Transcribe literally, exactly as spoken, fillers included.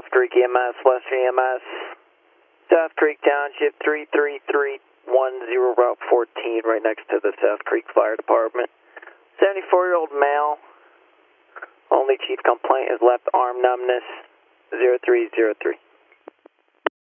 South Creek E M S, Western E M S, South Creek Township, three three three one zero, Route fourteen, right next to the South Creek Fire Department. seventy-four-year-old male, only chief complaint is left arm numbness, zero three zero three.